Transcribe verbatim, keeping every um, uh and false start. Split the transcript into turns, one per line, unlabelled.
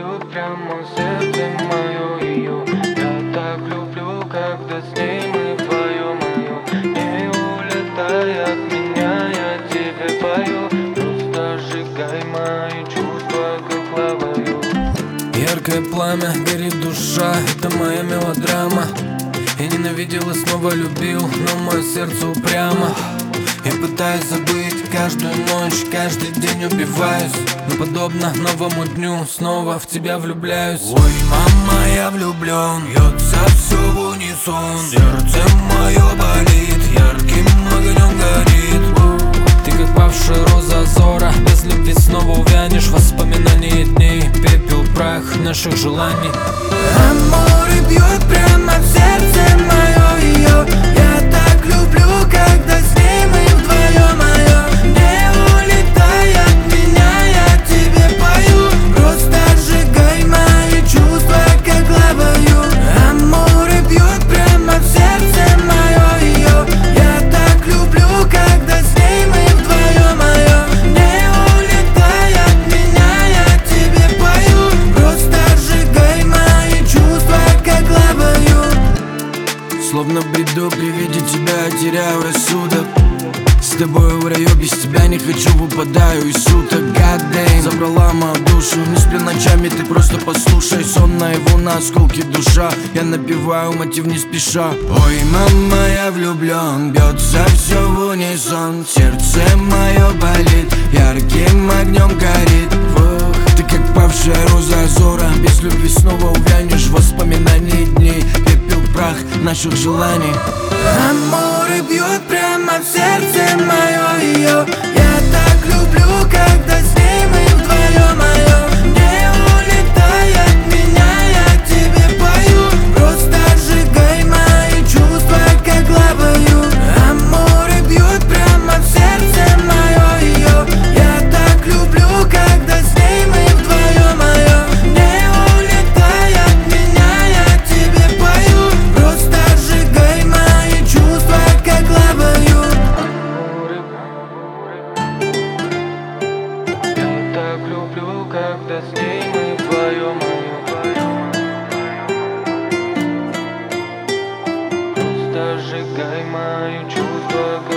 бьет прямо в сердце мое ее. Я так люблю, когда с ней мы вдвоем ее. Не улетай от меня, я тебе пою. Просто сжигай мои чувства, как лавою.
Яркое пламя, горит душа, это моя мелодрама. Я ненавидел и снова любил, но мое сердце упрямо. Я пытаюсь забыть каждую ночь, каждый день убиваюсь. Но подобно новому дню снова в тебя влюбляюсь.
Ой, мама, я влюблен, бьется все в унисон. Сердце мое болит, ярким огнем горит.
Ты как павшая роза Азора, без любви снова увянешь. Воспоминания дней, пепел, прах наших желаний.
Амор бьет прямо в сердце мое ее. Я так люблю, когда с ней мы вдвоем ее. Не улетай от меня, я тебе пою. Просто сжигай мои чувства, как лавою. Амор бьет прямо в сердце мое ее. Я так люблю, когда с ней мы вдвоем ее. Не улетай от меня, я тебе пою. Просто сжигай мои чувства, как лавою.
Словно в бреду при виде тебя теряю рассудок. С тобой в раю, без тебя не хочу, выпадаю из суток. God damn, забрала мою душу. Не сплю ночами, ты просто послушай. Сон наяву на осколки душа. Я напеваю мотив не спеша. Ой, мама, я влюблен, бьется все в унисон. Сердце мое болит, ярким огнем горит. Ох, ты как павшая роза Азора, без любви снова увянешь. Воспоминаний дней, пепел, прах наших желаний.
Амор бьет прямо в сердце мое ее. Я так люблю, когда с ней мы вдвоем ее. Не улетай от меня, я тебе пою. Просто сжигай мои чувства, как лавою. Амор бьет прямо в сердце мое ее. Я так люблю, когда с ней мы вдвоем ее. Не улетай от меня, я тебе пою. Просто сжигай мои чувства, как лавою.
Я так люблю, когда с ней мы вдвоем ее. Просто сжигай мои чувства, как